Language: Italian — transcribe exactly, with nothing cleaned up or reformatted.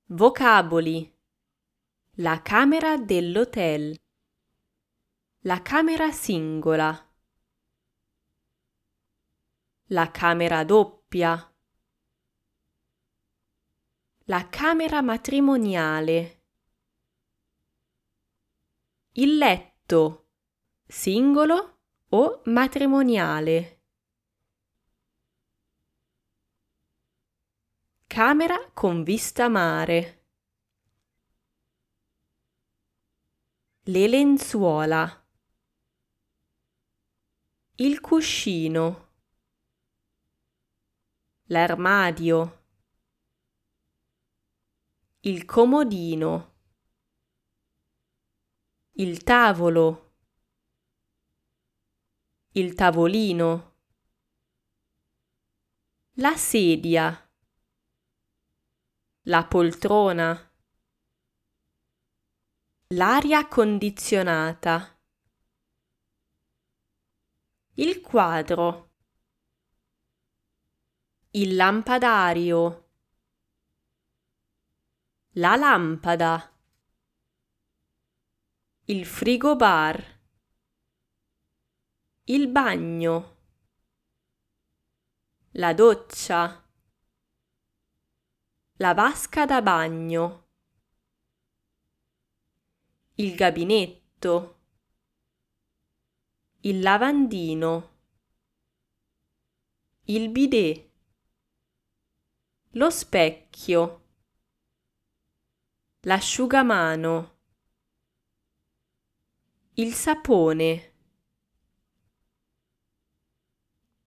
Vocaboli. La camera dell'hotel. La camera singola. La camera doppia. La camera matrimoniale. Il letto, singolo o matrimoniale. Camera con vista mare. Le lenzuola. Il cuscino. L'armadio. Il comodino. Il tavolo. Il tavolino. La sedia. La poltrona. L'aria condizionata. Il quadro. Il lampadario. La lampada. Il frigobar. Il bagno. La doccia. La vasca da bagno. Il gabinetto. Il lavandino. Il bidet. Lo specchio. L'asciugamano. Il sapone.